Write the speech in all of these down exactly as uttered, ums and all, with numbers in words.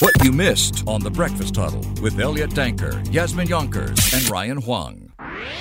What you missed on The Breakfast Huddle with Elliot Danker, Yasmin Yonkers, and Ryan Huang.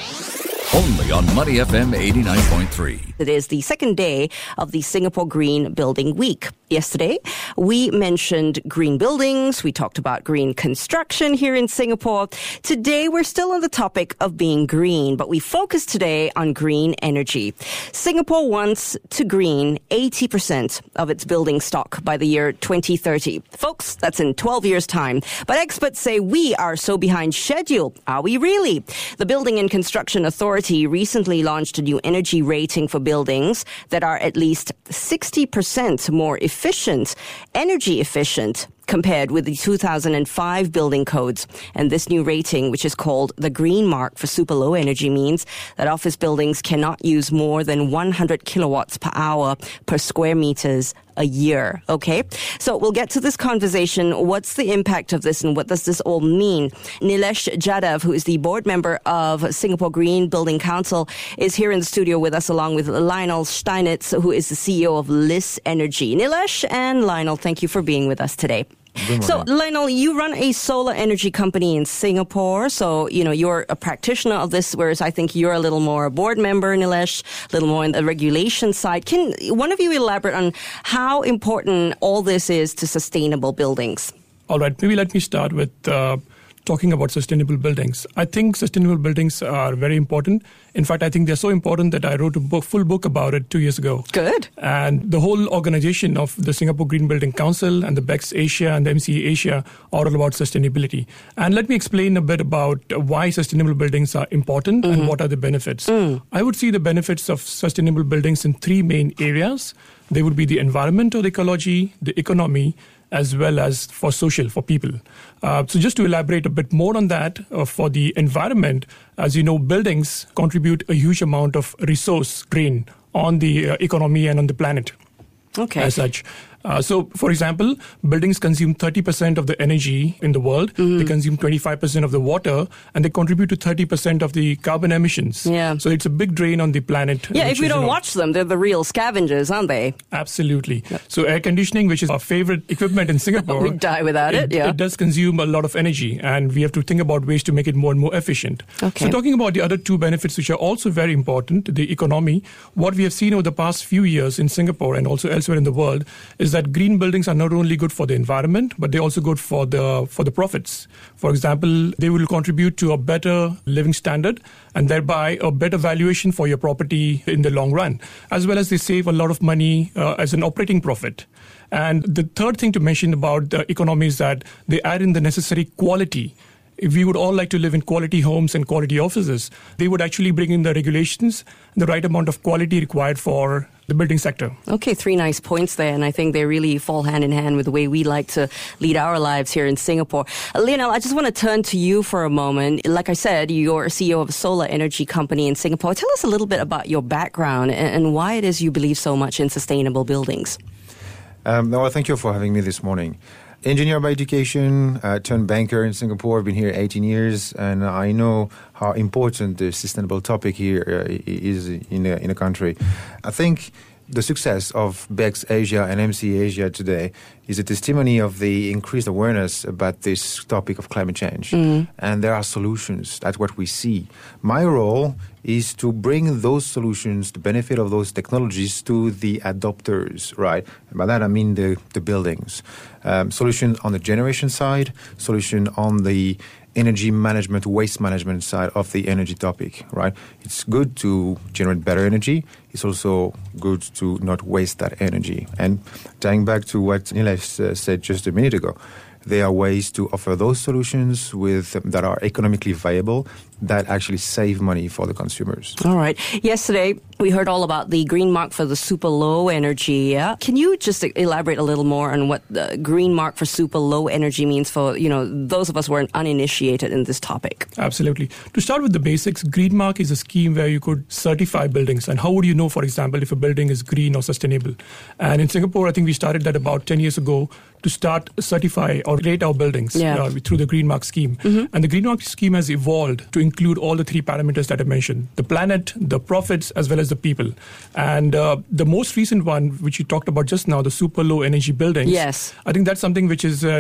Only on Money F M eighty-nine point three. It is the second day of the Singapore Green Building Week. Yesterday, we mentioned green buildings. We talked about green construction here in Singapore. Today, we're still on the topic of being green, but we focus today on green energy. Singapore wants to green eighty percent of its building stock by the year twenty thirty. Folks, that's in twelve years' time. But experts say we are so behind schedule. Are we really? The Building and Construction Authority recently launched a new energy rating for buildings that are at least sixty percent more efficient, energy efficient, compared with the two thousand five building codes. And this new rating, which is called the Green Mark for super low energy, means that office buildings cannot use more than one hundred kilowatts per hour per square meters a year. Okay? So we'll get to this conversation. What's the impact of this and what does this all mean? Nilesh Jadhav, who is the board member of Singapore Green Building Council, is here in the studio with us along with Lionel Steinitz, who is the C E O of Liss Energy. Nilesh and Lionel, thank you for being with us today. So, Lionel, you run a solar energy company in Singapore. So, you know, you're a practitioner of this, whereas I think you're a little more a board member, Nilesh, a little more on the regulation side. Can one of you elaborate on how important all this is to sustainable buildings? All right. Maybe let me start with uh, talking about sustainable buildings. I think sustainable buildings are very important. In fact, I think they're so important that I wrote a book, full book about it two years ago. Good. And the whole organization of the Singapore Green Building Council and the B E X Asia and the M C A Asia are all about sustainability. And let me explain a bit about why sustainable buildings are important mm-hmm. and what are the benefits. Mm. I would see the benefits of sustainable buildings in three main areas. They would be the environment or the ecology, the economy, as well as for social, for people. Uh, so just to elaborate a bit more on that, uh, for the environment, as you know, buildings contribute a huge amount of resource drain on the uh, economy and on the planet. Okay. As such. Uh, so, for example, buildings consume thirty percent of the energy in the world. Mm-hmm. They consume twenty-five percent of the water, and they contribute to thirty percent of the carbon emissions. Yeah. So it's a big drain on the planet. Yeah, if we is, don't you know, watch them, they're the real scavengers, aren't they? Absolutely. Yep. So air conditioning, which is our favorite equipment in Singapore. We die without it, it, yeah. It does consume a lot of energy, and we have to think about ways to make it more and more efficient. Okay. So talking about the other two benefits, which are also very important, the economy, what we have seen over the past few years in Singapore and also elsewhere in the world is that green buildings are not only good for the environment, but they're also good for the for the profits. For example, they will contribute to a better living standard and thereby a better valuation for your property in the long run, as well as they save a lot of money uh, as an operating profit. And the third thing to mention about the economy is that they add in the necessary quality. If we would all like to live in quality homes and quality offices, they would actually bring in the regulations, the right amount of quality required for the building sector. Okay, three nice points there, and I think they really fall hand in hand with the way we like to lead our lives here in Singapore. Uh, Lionel, I just want to turn to you for a moment. Like I said, you're a C E O of a solar energy company in Singapore. Tell us a little bit about your background and, and why it is you believe so much in sustainable buildings. Um, no, thank you for having me this morning. Engineer by education, uh, turned banker in Singapore. I've been here eighteen years, and I know how important the sustainable topic here uh, is in a, in a country. I think the success of B E X Asia and M C Asia today is a testimony of the increased awareness about this topic of climate change. Mm. And there are solutions. That's what we see. My role is to bring those solutions, the benefit of those technologies to the adopters, right? And by that I mean the, the buildings. Um, solution on the generation side, solution on the energy management, waste management side of the energy topic, right? It's good to generate better energy. It's also good to not waste that energy. And tying back to what Nilesh uh, said just a minute ago, there are ways to offer those solutions with um, that are economically viable that actually save money for the consumers. All right. Yesterday, we heard all about the green mark for the super low energy. Yeah? Can you just elaborate a little more on what the green mark for super low energy means for, you know, those of us who are uninitiated in this topic? Absolutely. To start with the basics, green mark is a scheme where you could certify buildings. And how would you know, for example, if a building is green or sustainable? And in Singapore, I think we started that about ten years ago to start certify or rate our buildings yeah. uh, through the green mark scheme. Mm-hmm. And the green mark scheme has evolved to include all the three parameters that I mentioned: the planet, the profits, as well as the people. And uh, the most recent one, which you talked about just now, the super low energy buildings. Yes. I think that's something which is uh,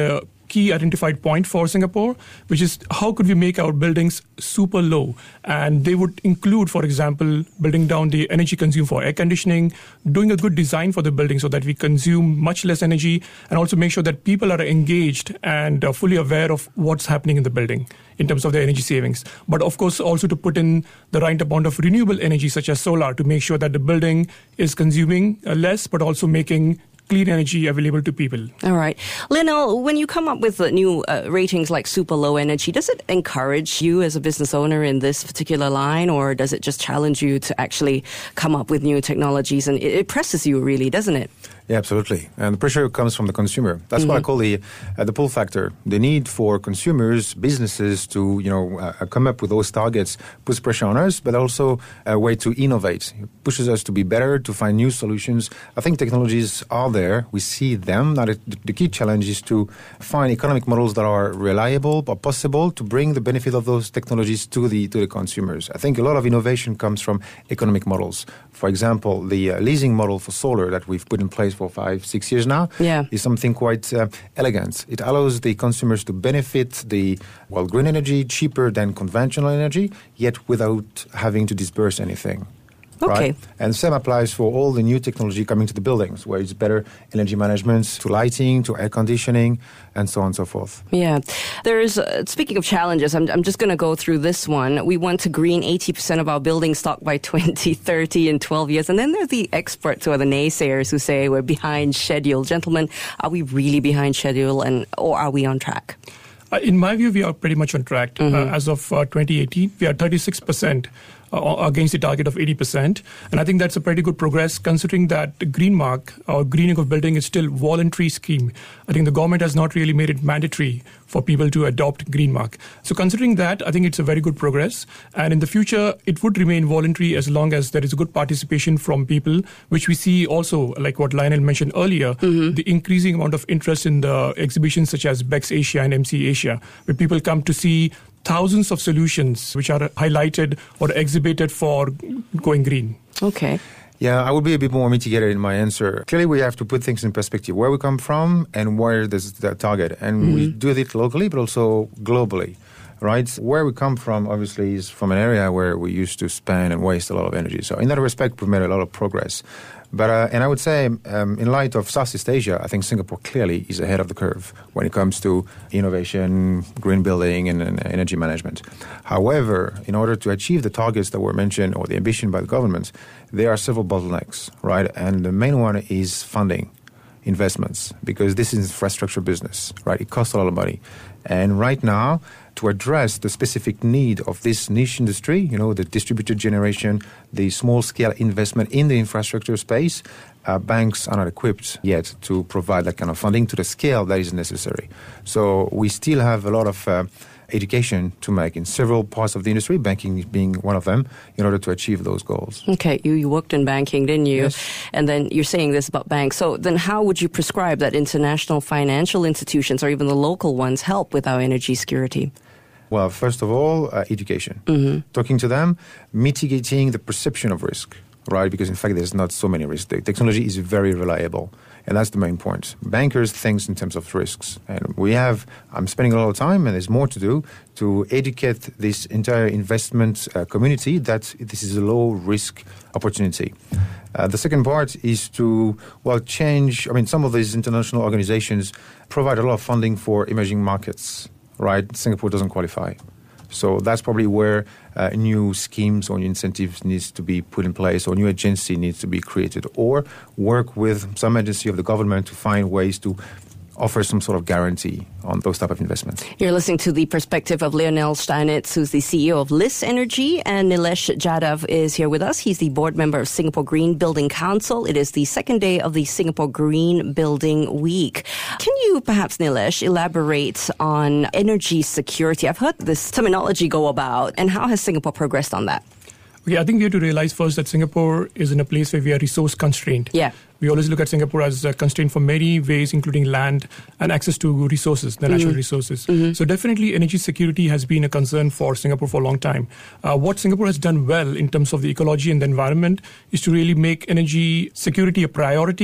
key identified point for Singapore, which is how could we make our buildings super low? And they would include, for example, building down the energy consumed for air conditioning, doing a good design for the building so that we consume much less energy, and also make sure that people are engaged and uh, fully aware of what's happening in the building in terms of their energy savings. But of course, also to put in the right amount of renewable energy, such as solar, to make sure that the building is consuming uh, less, but also making clean energy available to people. All right. Lionel, when you come up with uh, new uh, ratings like super low energy, does it encourage you as a business owner in this particular line, or does it just challenge you to actually come up with new technologies? And it, it presses you, really, doesn't it? Yeah, absolutely. And the pressure comes from the consumer. That's mm-hmm. what I call the uh, the pull factor. The need for consumers, businesses to you know uh, come up with those targets puts pressure on us, but also a way to innovate. It pushes us to be better, to find new solutions. I think technologies are there. We see them. Now, the, the key challenge is to find economic models that are reliable but possible to bring the benefit of those technologies to the to the consumers. I think a lot of innovation comes from economic models. For example, the uh, leasing model for solar that we've put in place for five, six years now yeah. is something quite uh, elegant. It allows the consumers to benefit the, well, green energy cheaper than conventional energy, yet without having to disperse anything. Okay. Right? And same applies for all the new technology coming to the buildings, where it's better energy management, to lighting, to air conditioning, and so on and so forth. Yeah. There's, uh, speaking of challenges, I'm, I'm just going to go through this one. We want to green eighty percent of our building stock by twenty thirty in twelve years. And then there's the experts or the naysayers who say we're behind schedule. Gentlemen, are we really behind schedule, and or are we on track? Uh, in my view, we are pretty much on track. Mm-hmm. Uh, as of uh, twenty eighteen, we are thirty-six percent uh, against the target of eighty percent. And I think that's a pretty good progress, considering that the Green Mark, or greening of building, is still voluntary scheme. I think the government has not really made it mandatory for people to adopt Green Mark. So considering that, I think it's a very good progress. And in the future, it would remain voluntary as long as there is a good participation from people, which we see also, like what Lionel mentioned earlier, mm-hmm. the increasing amount of interest in the exhibitions such as BEX Asia and M C Asia, where people come to see thousands of solutions which are highlighted or exhibited for going green. Okay. Yeah, I would be a bit more mitigated in my answer. Clearly, we have to put things in perspective, where we come from and where there's the target. And mm-hmm. we do it locally, but also globally, right? Where we come from, obviously, is from an area where we used to spend and waste a lot of energy. So in that respect, we've made a lot of progress. But uh, and I would say, um, in light of Southeast Asia, I think Singapore clearly is ahead of the curve when it comes to innovation, green building, and, and energy management. However, in order to achieve the targets that were mentioned or the ambition by the government, there are several bottlenecks, right? And the main one is funding, investments, because this is infrastructure business, right? It costs a lot of money. And right now, to address the specific need of this niche industry, you know, the distributed generation, the small-scale investment in the infrastructure space, uh, banks are not equipped yet to provide that kind of funding to the scale that is necessary. So we still have a lot of uh, education to make in several parts of the industry, banking being one of them, in order to achieve those goals. Okay, you, you worked in banking, didn't you? Yes. And then you're saying this about banks. So then how would you prescribe that international financial institutions or even the local ones help with our energy security? Well, first of all, uh, education. Mm-hmm. Talking to them, mitigating the perception of risk, right? Because in fact, there's not so many risks. The technology is very reliable. And that's the main point. Bankers think in terms of risks. And we have, I'm spending a lot of time, and there's more to do, to educate this entire investment uh, community that this is a low-risk opportunity. Uh, the second part is to, well, change, I mean, some of these international organizations provide a lot of funding for emerging markets, right? Singapore doesn't qualify. So that's probably where uh, new schemes or new incentives needs to be put in place, or new agency needs to be created, or work with some agency of the government to find ways to offer some sort of guarantee on those type of investments. You're listening to the perspective of Lionel Steinitz, who's the C E O of Liss Energy, and Nilesh Jadhav is here with us. He's the board member of Singapore Green Building Council. It is the second day of the Singapore Green Building Week. Can you perhaps, Nilesh, elaborate on energy security? I've heard this terminology go about, and how has Singapore progressed on that? Okay, I think we have to realize first that Singapore is in a place where we are resource constrained. Yeah. We always look at Singapore as a constraint for many ways, including land and access to resources, the natural mm-hmm. resources. Mm-hmm. So definitely energy security has been a concern for Singapore for a long time. Uh, what Singapore has done well in terms of the ecology and the environment is to really make energy security a priority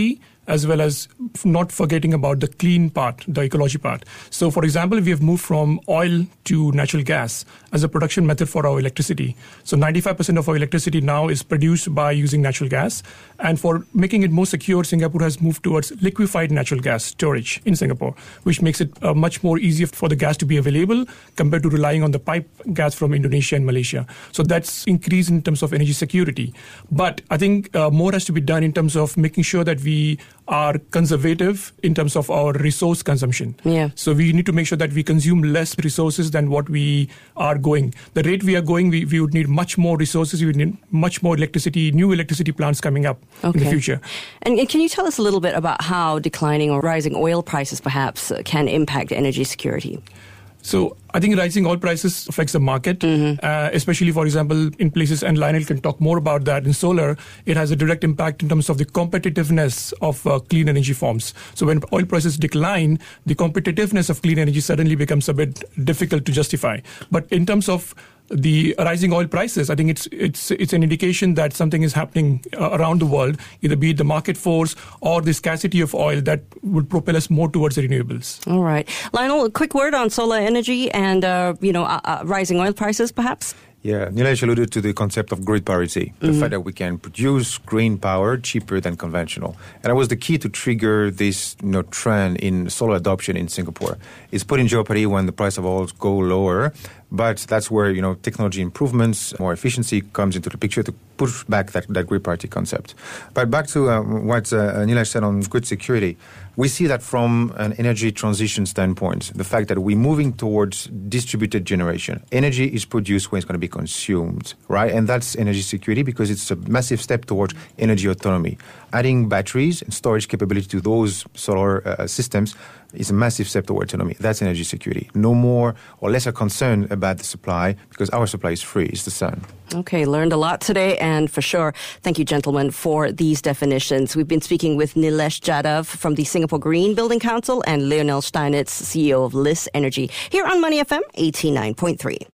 as well as not forgetting about the clean part, the ecology part. So, for example, we have moved from oil to natural gas as a production method for our electricity. So ninety-five percent of our electricity now is produced by using natural gas. And for making it more secure, Singapore has moved towards liquefied natural gas storage in Singapore, which makes it uh, much more easier for the gas to be available compared to relying on the pipe gas from Indonesia and Malaysia. So that's increased in terms of energy security. But I think uh, more has to be done in terms of making sure that we are conservative in terms of our resource consumption. Yeah. So we need to make sure that we consume less resources than what we are going. The rate we are going, we, we would need much more resources. We would need much more electricity, new electricity plants coming up okay. in the future. And, and can you tell us a little bit about how declining or rising oil prices perhaps uh, can impact energy security? So I think rising oil prices affects the market, mm-hmm. uh, especially, for example, in places, and Lionel can talk more about that, in solar, it has a direct impact in terms of the competitiveness of uh, clean energy forms. So when oil prices decline, the competitiveness of clean energy suddenly becomes a bit difficult to justify. But in terms of the rising oil prices, I think it's it's it's an indication that something is happening uh, around the world, either be it the market force or the scarcity of oil that would propel us more towards the renewables. All right. Lionel, a quick word on solar energy and, uh, you know, uh, uh, rising oil prices, perhaps? Yeah, Nilesh alluded to the concept of grid parity, the mm-hmm. fact that we can produce green power cheaper than conventional. And that was the key to trigger this you know, trend in solar adoption in Singapore. It's put in jeopardy when the price of oil go lower, but that's where you know technology improvements, more efficiency comes into the picture to push back that, that grid parity concept. But back to uh, what uh, Nilesh said on grid security, we see that from an energy transition standpoint, the fact that we're moving towards distributed generation. Energy is produced when it's going to be consumed, right? And that's energy security because it's a massive step towards energy autonomy. Adding batteries and storage capability to those solar uh, systems is a massive step toward autonomy. That's energy security. No more or lesser concern about the supply because our supply is free. It's the sun. Okay, learned a lot today, and for sure, thank you, gentlemen, for these definitions. We've been speaking with Nilesh Jadhav from the Singapore Green Building Council and Lionel Steinitz, C E O of L I S Energy, here on Money F M eighty-nine point three.